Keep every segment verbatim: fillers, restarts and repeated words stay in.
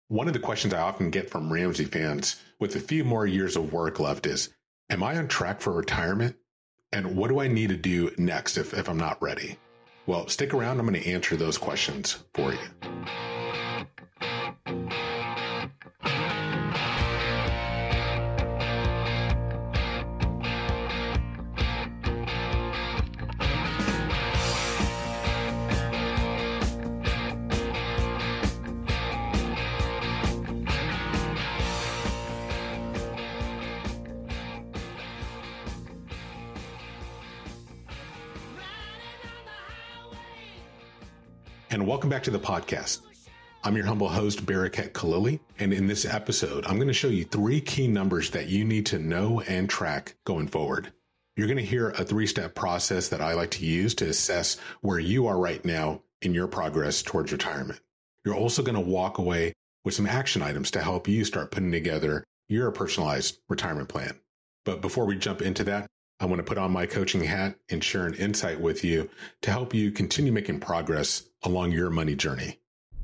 One of the questions I often get from Ramsey fans with a few more years of work left is, am I on track for retirement? And what do I need to do next if, if I'm not ready? Well, stick around. I'm going to answer those questions for you. And welcome back to the podcast. I'm your humble host, Barakat Khalili, and in this episode, I'm going to show you three key numbers that you need to know and track going forward. You're going to hear a three-step process that I like to use to assess where you are right now in your progress towards retirement. You're also going to walk away with some action items to help you start putting together your personalized retirement plan. But before we jump into that, I want to put on my coaching hat and share an insight with you to help you continue making progress along your money journey.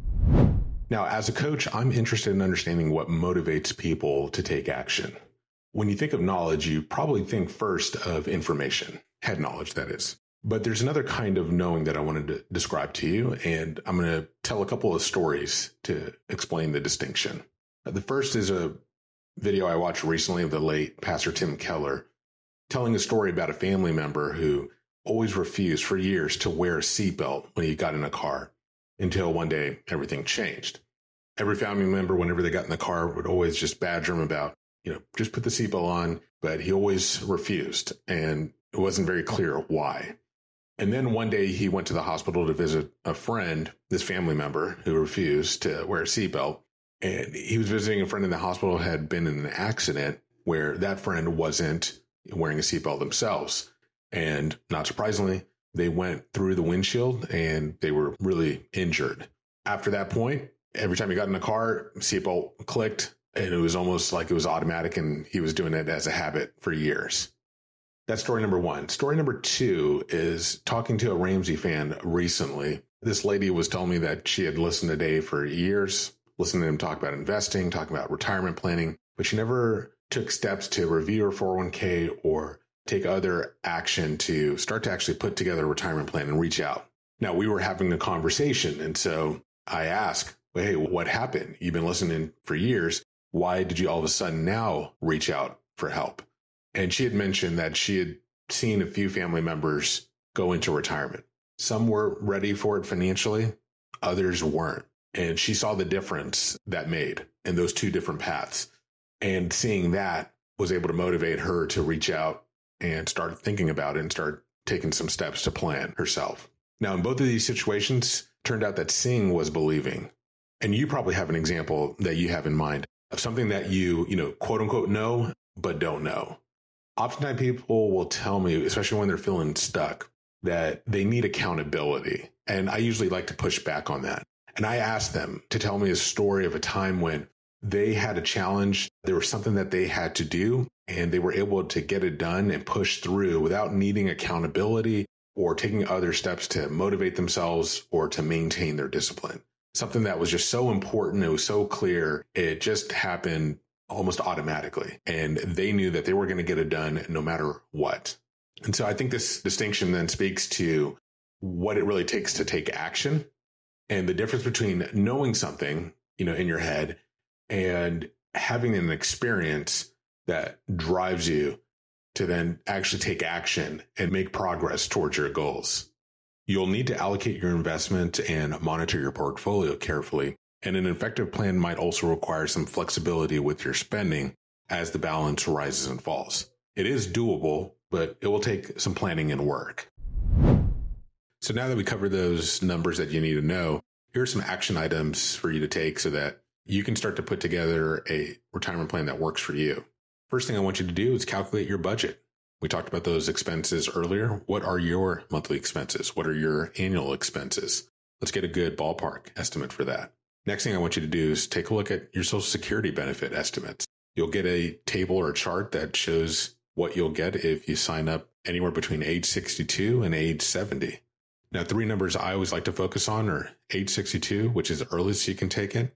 Now, as a coach, I'm interested in understanding what motivates people to take action. When you think of knowledge, you probably think first of information, head knowledge, that is. But there's another kind of knowing that I wanted to describe to you, and I'm going to tell a couple of stories to explain the distinction. The first is a video I watched recently of the late Pastor Tim Keller, telling a story about a family member who always refused for years to wear a seatbelt when he got in a car until one day everything changed. Every family member, whenever they got in the car, would always just badger him about, you know, just put the seatbelt on, but he always refused, and it wasn't very clear why. And then one day he went to the hospital to visit a friend, this family member who refused to wear a seatbelt, and he was visiting a friend in the hospital who had been in an accident where that friend wasn't wearing a seatbelt themselves. And not surprisingly, they went through the windshield and they were really injured. After that point, every time he got in the car, seatbelt clicked, and it was almost like it was automatic, and he was doing it as a habit for years. That's story number one. Story number two is talking to a Ramsey fan recently. This lady was telling me that she had listened to Dave for years, listened to him talk about investing, talk about retirement planning, but she never took steps to review her four oh one k or take other action to start to actually put together a retirement plan and reach out. Now, we were having a conversation, and so I asked, well, hey, what happened? You've been listening for years. Why did you all of a sudden now reach out for help? And she had mentioned that she had seen a few family members go into retirement. Some were ready for it financially, others weren't. And she saw the difference that made in those two different paths. And seeing that was able to motivate her to reach out and start thinking about it and start taking some steps to plan herself. Now, in both of these situations, turned out that seeing was believing. And you probably have an example that you have in mind of something that you, you know, quote unquote, know, but don't know. Oftentimes people will tell me, especially when they're feeling stuck, that they need accountability. And I usually like to push back on that. And I ask them to tell me a story of a time when they had a challenge, there was something that they had to do, and they were able to get it done and push through without needing accountability or taking other steps to motivate themselves or to maintain their discipline. Something that was just so important, it was so clear, it just happened almost automatically. And they knew that they were going to get it done no matter what. And so I think this distinction then speaks to what it really takes to take action and the difference between knowing something, you know, in your head and having an experience that drives you to then actually take action and make progress towards your goals. You'll need to allocate your investment and monitor your portfolio carefully. And an effective plan might also require some flexibility with your spending as the balance rises and falls. It is doable, but it will take some planning and work. So now that we covered those numbers that you need to know, here are some action items for you to take so that you can start to put together a retirement plan that works for you. First thing I want you to do is calculate your budget. We talked about those expenses earlier. What are your monthly expenses? What are your annual expenses? Let's get a good ballpark estimate for that. Next thing I want you to do is take a look at your Social Security benefit estimates. You'll get a table or a chart that shows what you'll get if you sign up anywhere between age sixty-two and age seventy. Now, three numbers I always like to focus on are age sixty-two, which is the earliest you can take it,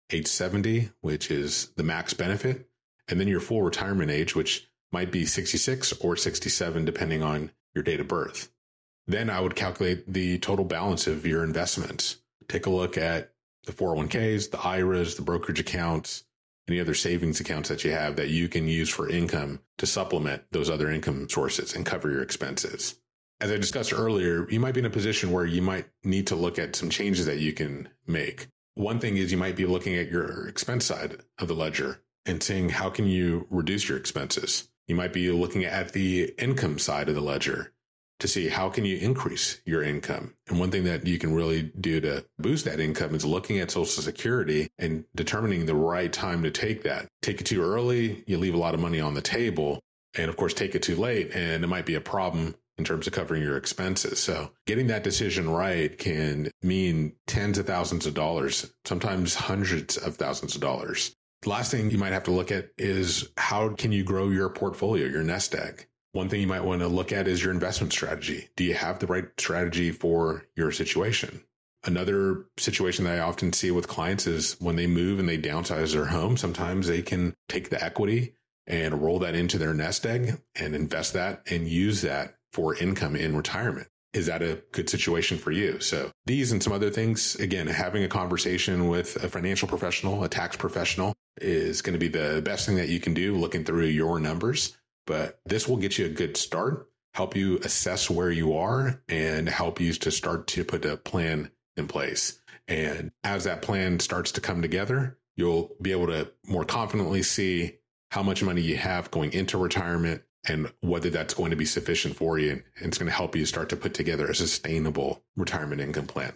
age seventy, which is the max benefit, and then your full retirement age, which might be sixty-six or sixty-seven, depending on your date of birth. Then I would calculate the total balance of your investments. Take a look at the four oh one k's, the I R As, the brokerage accounts, any other savings accounts that you have that you can use for income to supplement those other income sources and cover your expenses. As I discussed earlier, you might be in a position where you might need to look at some changes that you can make. One thing is you might be looking at your expense side of the ledger and seeing how can you reduce your expenses. You might be looking at the income side of the ledger to see how can you increase your income. And one thing that you can really do to boost that income is looking at Social Security and determining the right time to take that. Take it too early, you leave a lot of money on the table. And of course, take it too late, and it might be a problem in terms of covering your expenses. So getting that decision right can mean tens of thousands of dollars, sometimes hundreds of thousands of dollars. The last thing you might have to look at is how can you grow your portfolio, your nest egg? One thing you might want to look at is your investment strategy. Do you have the right strategy for your situation? Another situation that I often see with clients is when they move and they downsize their home, sometimes they can take the equity and roll that into their nest egg and invest that and use that for income in retirement. Is that a good situation for you? So these and some other things, again, having a conversation with a financial professional, a tax professional is going to be the best thing that you can do, looking through your numbers. But this will get you a good start, help you assess where you are, and help you to start to put a plan in place. And as that plan starts to come together, you'll be able to more confidently see how much money you have going into retirement and whether that's going to be sufficient for you. And it's going to help you start to put together a sustainable retirement income plan.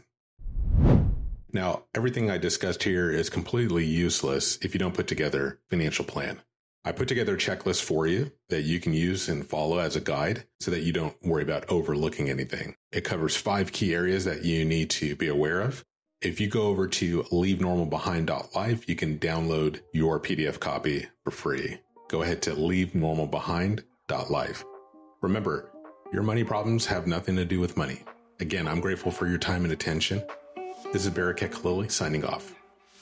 Now, everything I discussed here is completely useless if you don't put together a financial plan. I put together a checklist for you that you can use and follow as a guide so that you don't worry about overlooking anything. It covers five key areas that you need to be aware of. If you go over to leave normal behind dot life, you can download your P D F copy for free. Go ahead to leave normal behind dot life. Remember, your money problems have nothing to do with money. Again, I'm grateful for your time and attention. This is Barakat Khalili signing off.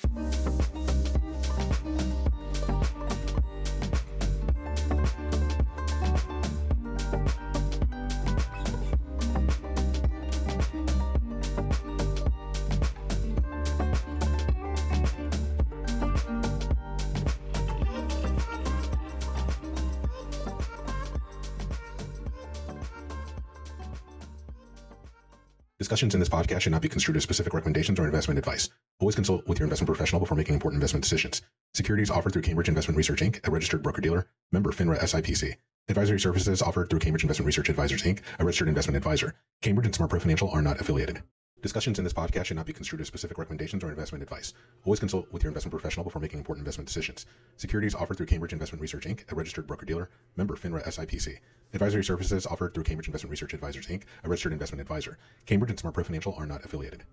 Discussions in this podcast should not be construed as specific recommendations or investment advice. Always consult with your investment professional before making important investment decisions. Securities offered through Cambridge Investment Research, Incorporated, a registered broker-dealer, member FINRA S I P C. Advisory services offered through Cambridge Investment Research Advisors, Incorporated, a registered investment advisor. Cambridge and SmartPro Financial are not affiliated. Discussions in this podcast should not be construed as specific recommendations or investment advice. Always consult with your investment professional before making important investment decisions. Securities offered through Cambridge Investment Research, Incorporated, a registered broker-dealer, member FINRA S I P C. Advisory services offered through Cambridge Investment Research Advisors, Incorporated, a registered investment advisor. Cambridge and SmartPro Financial are not affiliated.